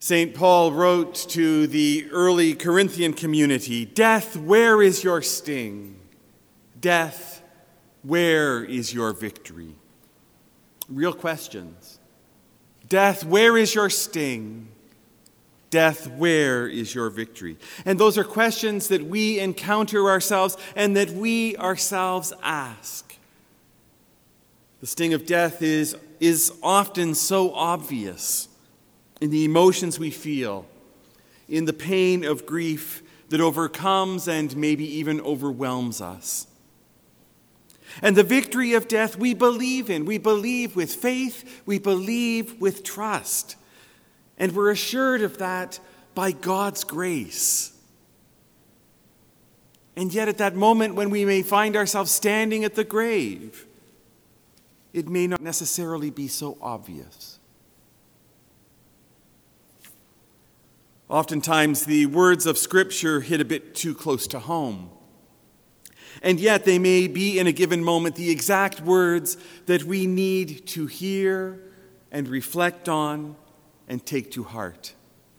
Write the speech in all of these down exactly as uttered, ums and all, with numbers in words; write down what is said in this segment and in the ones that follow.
Saint Paul wrote to the early Corinthian community, "Death, where is your sting? Death, where is your victory?" Real questions. Death, where is your sting? Death, where is your victory? And those are questions that we encounter ourselves and that we ourselves ask. The sting of death is, is often so obvious in the emotions we feel, in the pain of grief that overcomes and maybe even overwhelms us. And the victory of death we believe in. We believe with faith, we believe with trust. And we're assured of that by God's grace. And yet at that moment when we may find ourselves standing at the grave, it may not necessarily be so obvious. Oftentimes the words of Scripture hit a bit too close to home. And yet they may be in a given moment the exact words that we need to hear and reflect on and take to heart.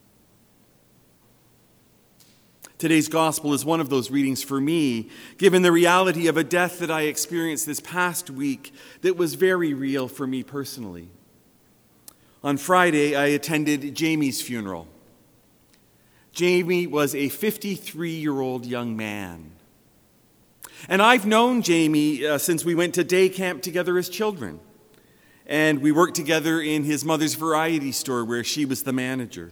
Today's gospel is one of those readings for me, given the reality of a death that I experienced this past week that was very real for me personally. On Friday, I attended Jamie's funeral. Jamie was a fifty-three-year-old young man. And I've known Jamie uh, since we went to day camp together as children. And we worked together in his mother's variety store where she was the manager.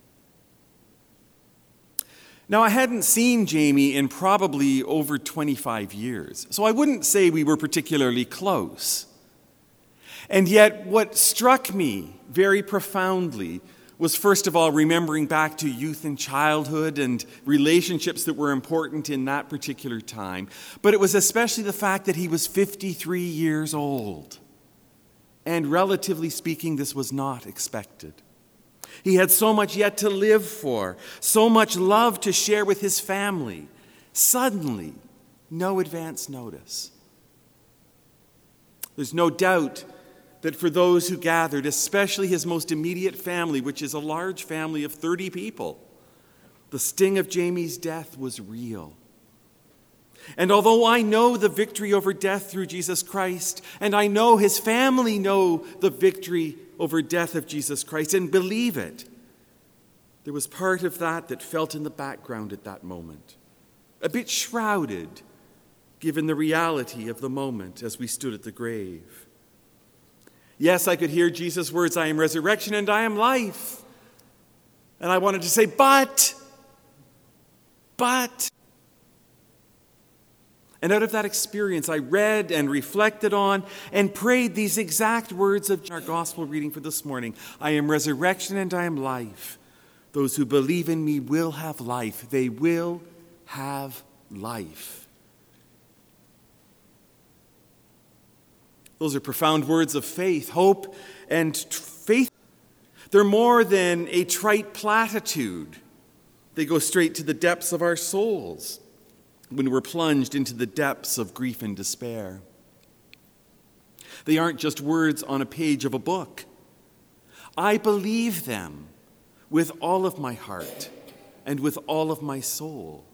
Now, I hadn't seen Jamie in probably over twenty-five years, so I wouldn't say we were particularly close. And yet, what struck me very profoundly was, first of all, remembering back to youth and childhood and relationships that were important in that particular time. But it was especially the fact that he was fifty-three years old. And relatively speaking, this was not expected. He had so much yet to live for, so much love to share with his family. Suddenly, no advance notice. There's no doubt that for those who gathered, especially his most immediate family, which is a large family of thirty people, the sting of Jamie's death was real. And although I know the victory over death through Jesus Christ, and I know his family know the victory over death of Jesus Christ and believe it, there was part of that that felt in the background at that moment, a bit shrouded, given the reality of the moment as we stood at the grave. Yes, I could hear Jesus' words, "I am resurrection and I am life." And I wanted to say, but, but. And out of that experience, I read and reflected on and prayed these exact words of our gospel reading for this morning. "I am resurrection and I am life. Those who believe in me will have life. They will have life." Those are profound words of faith, hope, and faith. They're more than a trite platitude. They go straight to the depths of our souls when we're plunged into the depths of grief and despair. They aren't just words on a page of a book. I believe them with all of my heart and with all of my soul.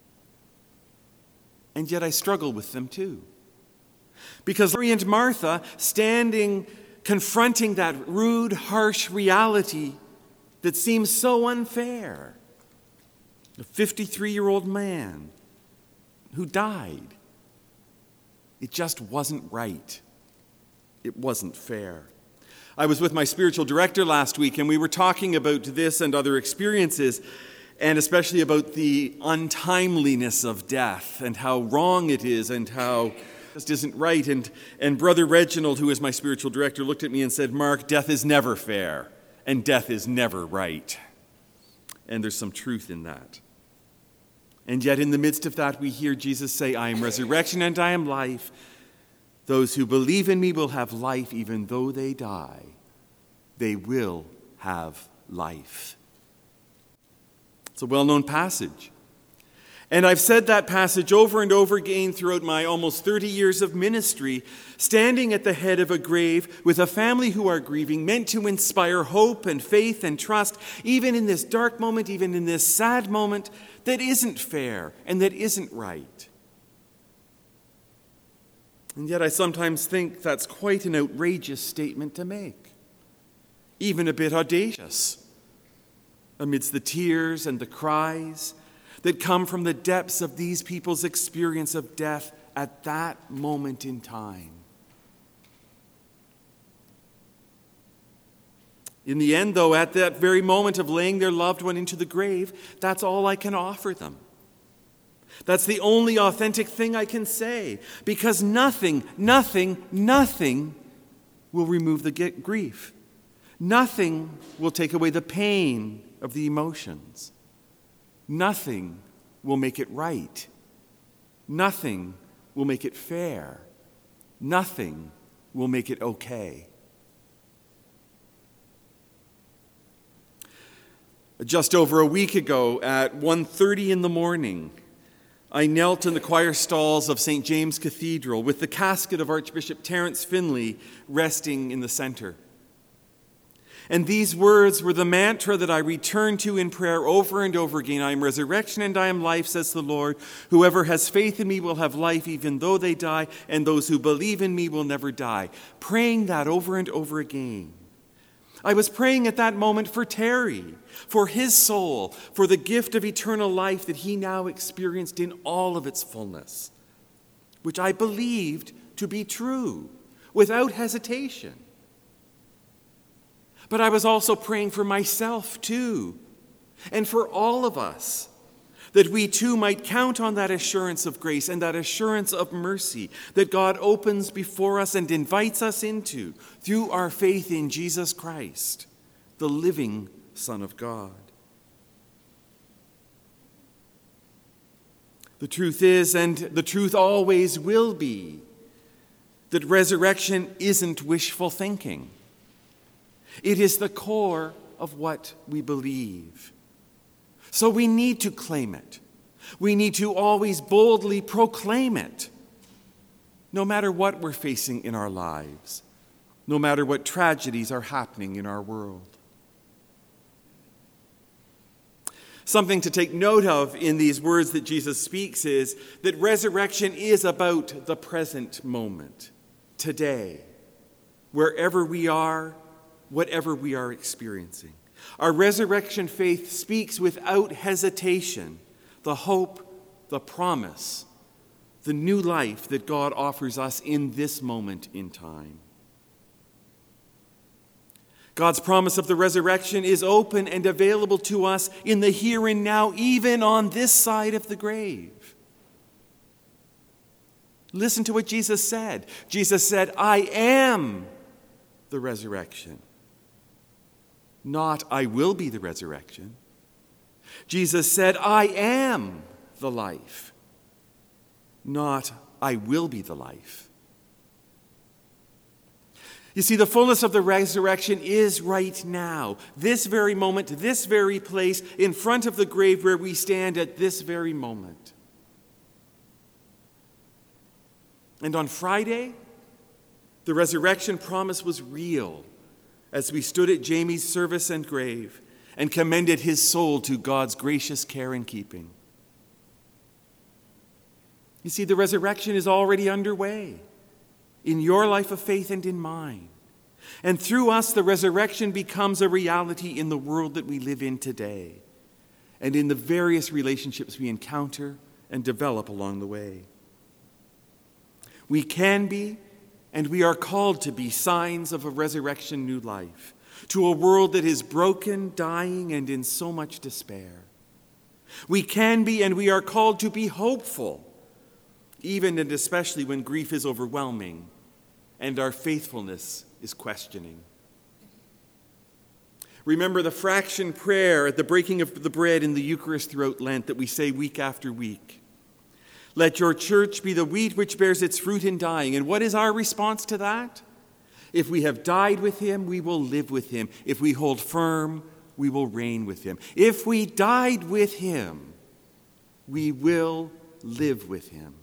And yet I struggle with them too. Because Mary and Martha, standing, confronting that rude, harsh reality that seems so unfair. A fifty-three-year-old man who died. It just wasn't right. It wasn't fair. I was with my spiritual director last week, and we were talking about this and other experiences, and especially about the untimeliness of death and how wrong it is and how just isn't right. And, and Brother Reginald, who is my spiritual director, looked at me and said, "Mark, death is never fair, and death is never right." And there's some truth in that. And yet in the midst of that, we hear Jesus say, "I am resurrection and I am life. Those who believe in me will have life even though they die. They will have life." It's a well-known passage. And I've said that passage over and over again throughout my almost thirty years of ministry, standing at the head of a grave with a family who are grieving, meant to inspire hope and faith and trust, even in this dark moment, even in this sad moment that isn't fair and that isn't right. And yet I sometimes think that's quite an outrageous statement to make, even a bit audacious, amidst the tears and the cries that come from the depths of these people's experience of death at that moment in time. In the end, though, at that very moment of laying their loved one into the grave, that's all I can offer them. That's the only authentic thing I can say, because nothing, nothing, nothing will remove the grief. Nothing will take away the pain of the emotions. Nothing will make it right. Nothing will make it fair. Nothing will make it okay. Just over a week ago at one thirty in the morning, I knelt in the choir stalls of Saint James Cathedral with the casket of Archbishop Terence Finley resting in the center. And these words were the mantra that I returned to in prayer over and over again. I am resurrection and I am life, says the Lord. Whoever has faith in me will have life even though they die, and those who believe in me will never die. Praying that over and over again. I was praying at that moment for Terry, for his soul, for the gift of eternal life that he now experienced in all of its fullness, which I believed to be true, without hesitation. But I was also praying for myself too, and for all of us, that we too might count on that assurance of grace and that assurance of mercy that God opens before us and invites us into through our faith in Jesus Christ, the living Son of God. The truth is, and the truth always will be, that resurrection isn't wishful thinking. It is the core of what we believe. So we need to claim it. We need to always boldly proclaim it, no matter what we're facing in our lives, no matter what tragedies are happening in our world. Something to take note of in these words that Jesus speaks is that resurrection is about the present moment, today, wherever we are, whatever we are experiencing. Our resurrection faith speaks without hesitation the hope, the promise, the new life that God offers us in this moment in time. God's promise of the resurrection is open and available to us in the here and now, even on this side of the grave. Listen to what Jesus said. Jesus said, I am the resurrection. Not, I will be the resurrection. Jesus said, I am the life. Not, I will be the life. You see, the fullness of the resurrection is right now, this very moment, this very place, in front of the grave where we stand at this very moment. And on Friday, the resurrection promise was real as we stood at Jamie's service and grave and commended his soul to God's gracious care and keeping. You see, the resurrection is already underway in your life of faith and in mine. And through us, the resurrection becomes a reality in the world that we live in today and in the various relationships we encounter and develop along the way. We can be, and we are called to be, signs of a resurrection new life to a world that is broken, dying, and in so much despair. We can be, and we are called to be hopeful, even and especially when grief is overwhelming and our faithfulness is questioning. Remember the fraction prayer at the breaking of the bread in the Eucharist throughout Lent that we say week after week. Let your church be the wheat which bears its fruit in dying. And what is our response to that? If we have died with him, we will live with him. If we hold firm, we will reign with him. If we died with him, we will live with him.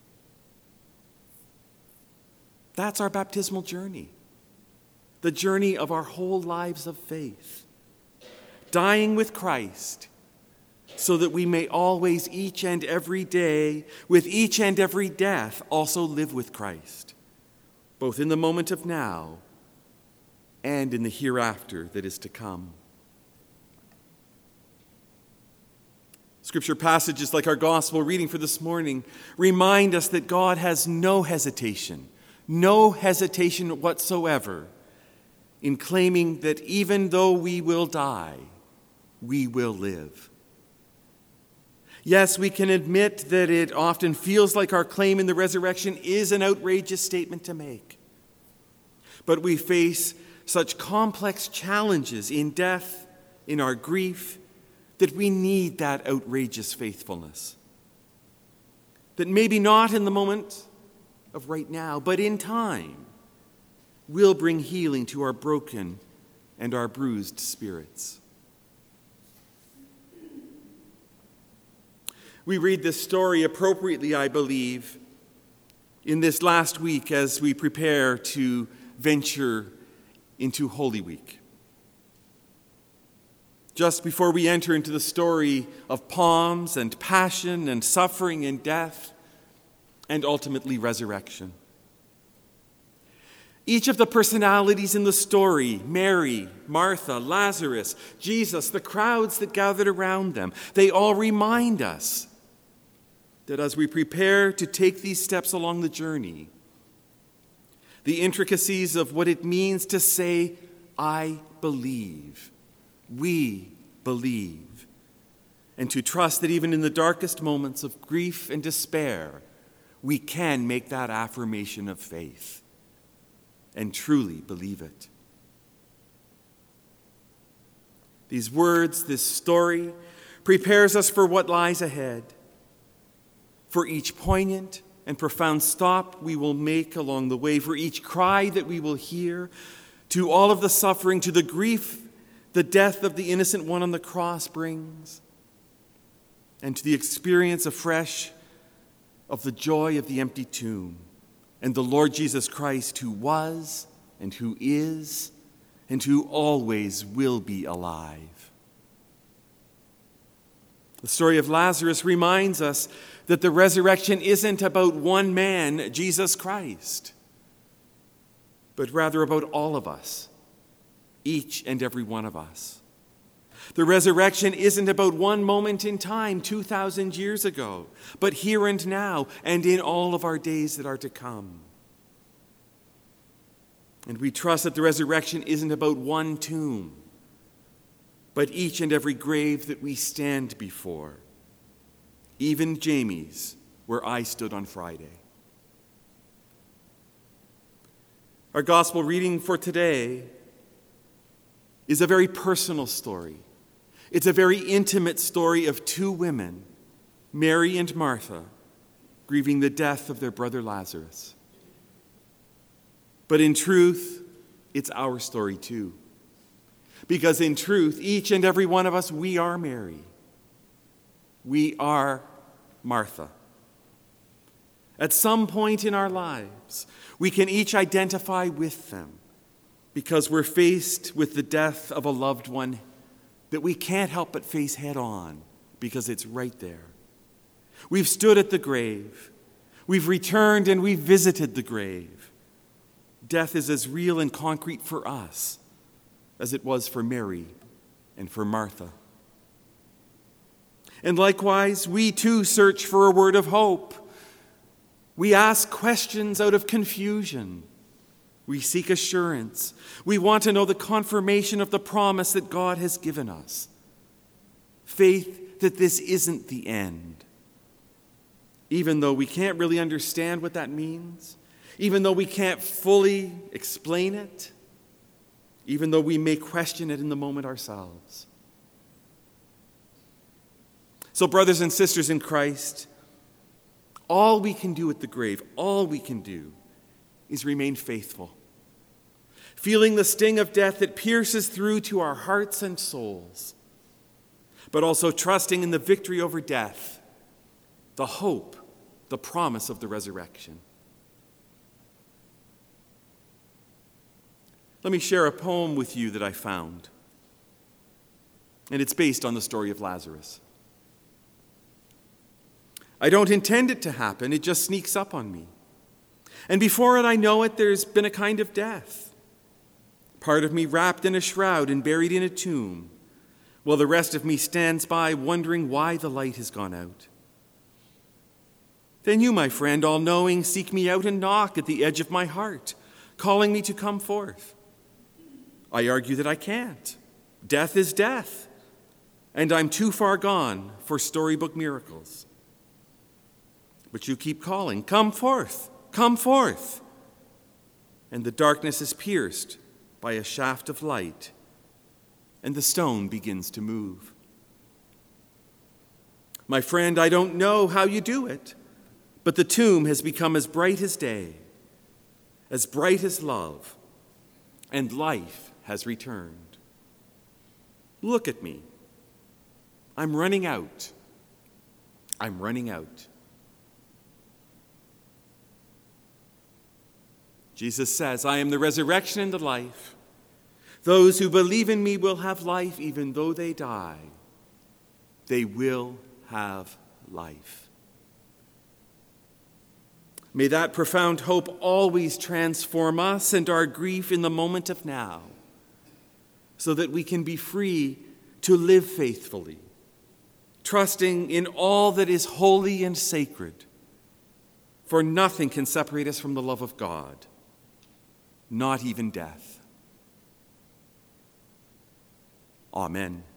That's our baptismal journey, the journey of our whole lives of faith, dying with Christ so that we may always, each and every day, with each and every death, also live with Christ, both in the moment of now and in the hereafter that is to come. Scripture passages like our gospel reading for this morning remind us that God has no hesitation, no hesitation whatsoever in claiming that even though we will die, we will live. Yes, we can admit that it often feels like our claim in the resurrection is an outrageous statement to make. But we face such complex challenges in death, in our grief, that we need that outrageous faithfulness. That maybe not in the moment of right now, but in time, will bring healing to our broken and our bruised spirits. We read this story appropriately, I believe, in this last week as we prepare to venture into Holy Week. Just before we enter into the story of palms and passion and suffering and death and ultimately resurrection. Each of the personalities in the story, Mary, Martha, Lazarus, Jesus, the crowds that gathered around them, they all remind us that as we prepare to take these steps along the journey, the intricacies of what it means to say, I believe, we believe, and to trust that even in the darkest moments of grief and despair, we can make that affirmation of faith and truly believe it. These words, this story, prepares us for what lies ahead, for each poignant and profound stop we will make along the way, for each cry that we will hear, to all of the suffering, to the grief the death of the innocent one on the cross brings, and to the experience afresh of the joy of the empty tomb and the Lord Jesus Christ, who was and who is and who always will be alive. The story of Lazarus reminds us that the resurrection isn't about one man, Jesus Christ, but rather about all of us, each and every one of us. The resurrection isn't about one moment in time two thousand years ago, but here and now and in all of our days that are to come. And we trust that the resurrection isn't about one tomb, but each and every grave that we stand before, even Jamie's, where I stood on Friday. Our gospel reading for today is a very personal story. It's a very intimate story of two women, Mary and Martha, grieving the death of their brother Lazarus. But in truth, it's our story too. Because in truth, each and every one of us, we are Mary. We are Martha. At some point in our lives, we can each identify with them because we're faced with the death of a loved one that we can't help but face head on because it's right there. We've stood at the grave. We've returned and we've visited the grave. Death is as real and concrete for us as it was for Mary and for Martha. And likewise, we too search for a word of hope. We ask questions out of confusion. We seek assurance. We want to know the confirmation of the promise that God has given us. Faith that this isn't the end. Even though we can't really understand what that means, even though we can't fully explain it, even though we may question it in the moment ourselves. So, brothers and sisters in Christ, all we can do at the grave, all we can do is remain faithful, feeling the sting of death that pierces through to our hearts and souls, but also trusting in the victory over death the hope, the promise of the resurrection. Let me share a poem with you that I found, and it's based on the story of Lazarus. I don't intend it to happen, it just sneaks up on me. And before it I know it, there's been a kind of death. Part of me wrapped in a shroud and buried in a tomb, while the rest of me stands by wondering why the light has gone out. Then you, my friend, all-knowing, seek me out and knock at the edge of my heart, calling me to come forth. I argue that I can't. Death is death, and I'm too far gone for storybook miracles. But you keep calling, come forth, come forth. And the darkness is pierced by a shaft of light, and the stone begins to move. My friend, I don't know how you do it, but the tomb has become as bright as day, as bright as love, and life has returned. Look at me. I'm running out. I'm running out. Jesus says, I am the resurrection and the life. Those who believe in me will have life even though they die. They will have life. May that profound hope always transform us and our grief in the moment of now, so that we can be free to live faithfully, trusting in all that is holy and sacred, for nothing can separate us from the love of God, not even death. Amen.